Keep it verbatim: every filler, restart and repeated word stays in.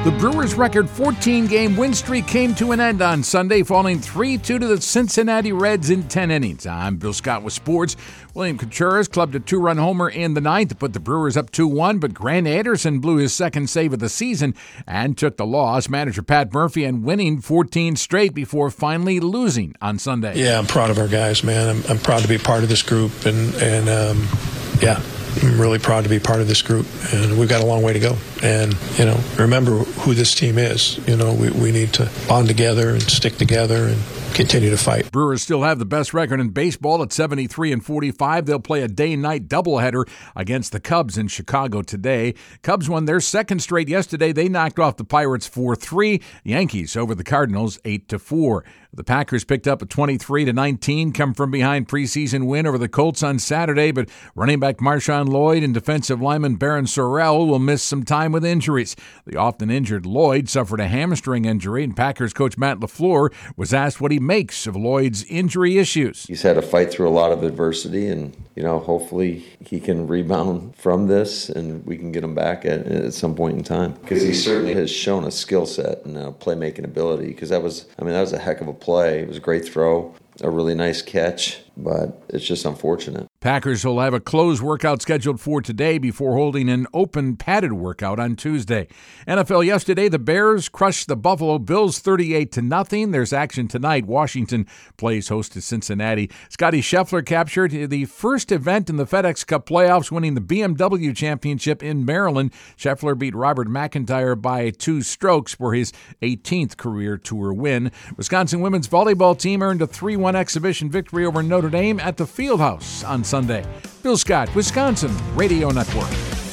The Brewers' record fourteen-game win streak came to an end on Sunday, falling three two to the Cincinnati Reds in ten innings. I'm Bill Scott with sports. William Contreras clubbed a two-run homer in the ninth to put the Brewers up two one, but Grant Anderson blew his second save of the season and took the loss. Manager Pat Murphy and winning fourteen straight before finally losing on Sunday. Yeah, I'm proud of our guys, man. I'm, I'm proud to be part of this group, and, and um, yeah. I'm really proud to be part of this group, and we've got a long way to go. And, you know, remember who this team is. You know, we, we need to bond together and stick together and continue to fight. Brewers still have the best record in baseball at seventy-three and forty-five. They'll play a day-night doubleheader against the Cubs in Chicago today. Cubs won their second straight yesterday. They knocked off the Pirates four three. Yankees over the Cardinals eight to four. The Packers picked up a twenty-three to nineteen come from behind preseason win over the Colts on Saturday, but running back Marshawn Lloyd and defensive lineman Baron Sorrell will miss some time with injuries. The often injured Lloyd suffered a hamstring injury, and Packers coach Matt LaFleur was asked what he makes of Lloyd's injury issues. He's had to fight through a lot of adversity, and you know, hopefully he can rebound from this and we can get him back at, at some point in time, because he certainly has shown a skill set and a playmaking ability, because that was, I mean, that was a heck of a play. It was a great throw, a really nice catch, but it's just unfortunate. Packers will have a closed workout scheduled for today before holding an open padded workout on Tuesday. N F L yesterday, the Bears crushed the Buffalo Bills thirty-eight to nothing. There's action tonight. Washington plays host to Cincinnati. Scotty Scheffler captured the first event in the FedEx Cup playoffs, winning the B M W Championship in Maryland. Scheffler beat Robert McIntyre by two strokes for his eighteenth career tour win. Wisconsin women's volleyball team earned a three one exhibition victory over Notre Dame at the Fieldhouse on Sunday. Bill Scott, Wisconsin Radio Network.